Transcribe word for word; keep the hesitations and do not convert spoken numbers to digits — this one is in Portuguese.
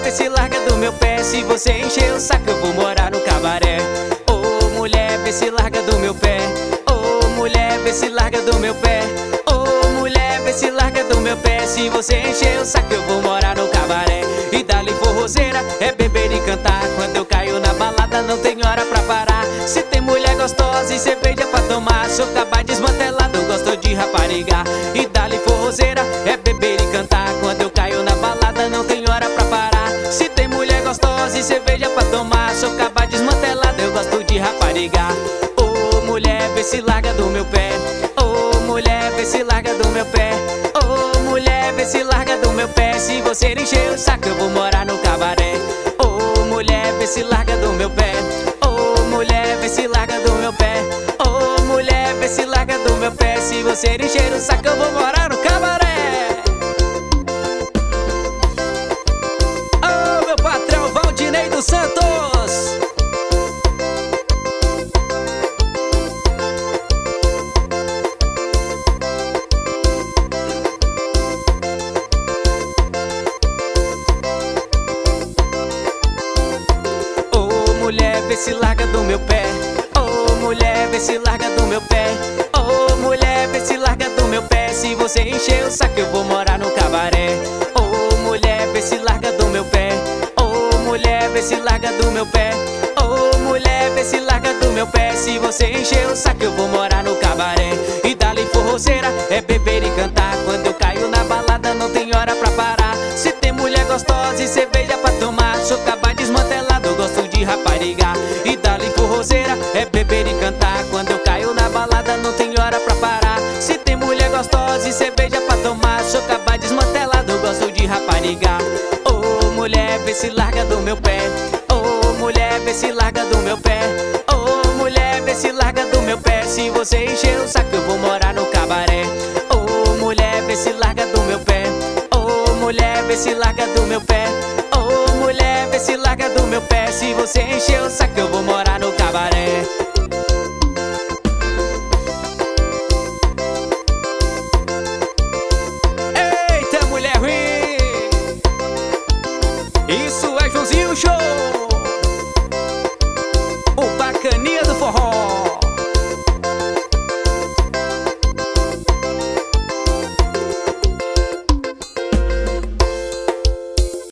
vê se larga do meu pé. Se você encher o saco eu vou morar no cabaré. Ô mulher, vê se larga do meu pé. Ô mulher, vê se larga do meu pé. Ô mulher, vê se larga do meu pé. Se você encher o saco eu vou morar no cabaré. E dali forrozeira é beber e cantar. Quando eu caio na balada não tem hora pra parar. Se tem mulher gostosa e cerveja pra tomar, sou capaz desmantelado, gosto de rapariga. E dali forrozeira é beber e cantar. Quando eu caio na balada não tem hora pra parar. Se tem mulher gostosa e cerveja pra tomar, sou capaz desmantelado, eu gosto de rapariga. Ô mulher, vê se larga do meu pé. Ô mulher, vê se larga do meu pé. Ô mulher, vê se larga do meu pé. Se você encher o saco eu vou morar no cabaré. Ô mulher, vê se larga do meu pé. Ô mulher, vê se larga do meu pé. Ô mulher, vê se larga do meu pé. Se você encher o saco eu vou morar no cabaré. Ô meu patrão Valdinei dos Santos. Mulher, vê se larga do meu pé. Ô mulher, vê se larga do meu pé. Ô mulher, vê se larga do meu pé. Se você encher o saco eu vou morar no cabaré. Ô mulher, vê se larga do meu pé. Ô mulher, vê se larga do meu pé. Ô mulher, vê se larga do meu pé. Se você encher o saco eu vou morar no cabaré. E dali forrozeira é beber e cantar. Quando eu caio na balada não tem hora pra parar. Se tem mulher gostosa e cerveja pra tomar, sou capaz desmantelado, eu gosto de rapariga. E dali forrozeira é beber e cantar. Quando eu caio na balada não tem hora pra parar. Se tem mulher gostosa e cerveja pra tomar, sou capaz desmantelado, eu gosto de rapariga. Ô mulher, vê se larga do meu pé. Ô mulher, vê se larga do meu pé. Ô mulher, vê se larga do meu pé. Se você encher o saco eu vou morar no cabaré. Ô mulher, vê se larga do meu pé. Ô mulher, vê se larga do meu pé. Ô mulher, vê se larga do meu pé. Se você encher o saco eu vou morar no cabaré. Eita mulher ruim, isso